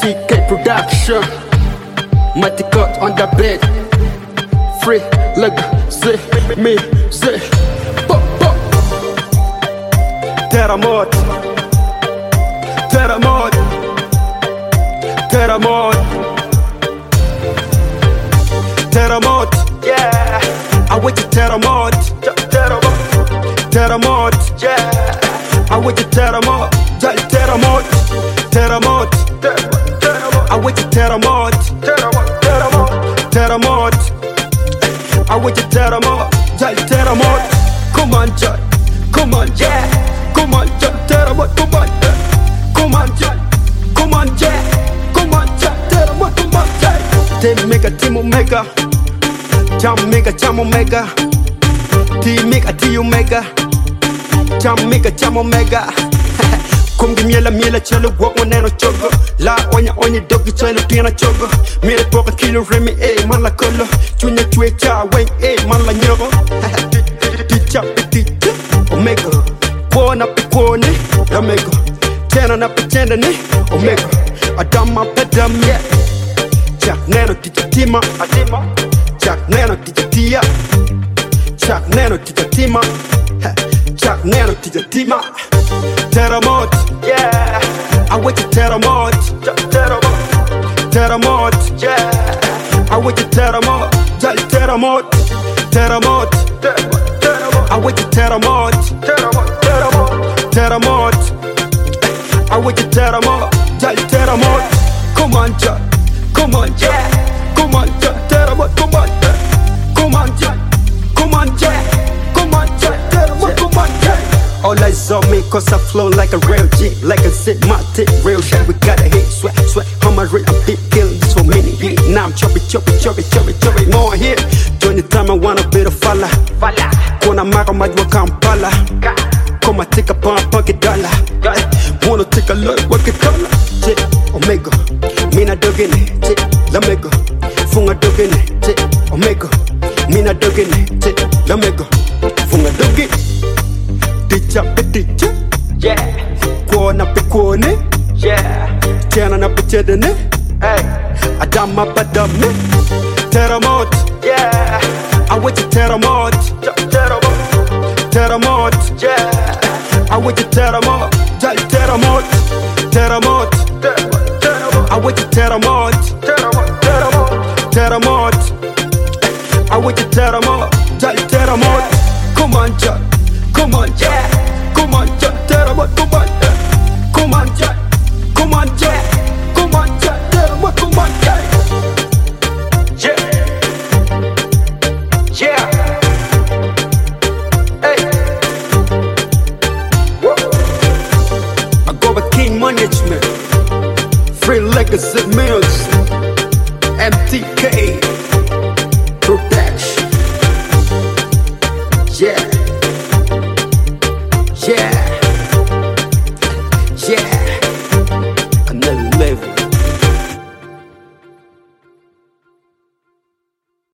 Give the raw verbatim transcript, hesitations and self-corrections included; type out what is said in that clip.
T K Production. Mighty cut on the beat. Free legacy, me say. Pop, pop. Terramod, Terramod, Terramod, Terramod. Yeah, I wait to Terramod, Terramod, Terramod. Yeah, I wait to Terramod, Terramod, Terramod, Terramod. I wait to Terramod, Terramod, Terramod, Terramod. I wait to Terramod, Terramod. Come on, John, come on, yeah. Come on, John, Terramod, come on, yeah. Come on, John, come on, yeah. Come on, John, Terramod, come on, yeah. Team Mega, Team Omega, Jam Mega, Jam Omega, Team Mega, Team Omega, Jam Mega, Jam Omega. Kumgi miela miela chelo walk one nano chogo. La onya onya dogi chelo tiana chogo. Miela poka kilo remi eh man la kolo. Chunya chue cha weng eh man la nyogo. Ticha ticha Omega. Kuona pikuone Omega. Tena na pitenda ni Omega. Adama pedam yeah. Chak neno ticha tima Adima. Chak neno ticha tia. Chak neno ticha tima. Chak neno ticha tima. Terramod, yeah. I wait to Terramod, Terramod, Terramod, yeah. I wait to Terramod, Terramod, Terramod, Terramod. I wait to Terramod, Terramod, Terramod, Terramod. I wait to Terramod, Terramod. Come on, John, come on, yeah. Come on, John, Terramod, come on, yeah. Come on, John, come on, yeah. Come on, John, Terramod, come on, yeah. All eyes on me cause I flow like a real G. Like a zip, my tip, real shit. We gotta hit, sweat, sweat. How my rate, I'm big killing this for many hit. Now I'm choppy, choppy, choppy, choppy, choppy. More here. During the time I want a bit of falla. Kuna maka majwa Kampala. Kuma take a pound, pocket dollar. Wanna take a look, what it color? J Omega. Mina dogine, J Lamego. Funga dogine, J Omega. Mina dogine, J Lamego. Funga dogine. Ticha peticha, yeah. Kuona pikuone, yeah. Tena na pichedene, hey. Adama padame, Terramod, yeah. I wait to Terramod, Terramod, Terramod, yeah. I wait to Terramod, Terramod, Terramod, Terramod. I wait to Terramod, Terramod, Terramod, Terramod. I wait to Terramod, Terramod. Come on, John. Come on, yeah. Come on, yeah. Terramod, come on, yeah. Come on, yeah. Come on, yeah. Come on, yeah. Terramod, come on, yeah. Yeah. Yeah. Hey. Whoa. I go by King Management. Free Legacy Mills. M T K.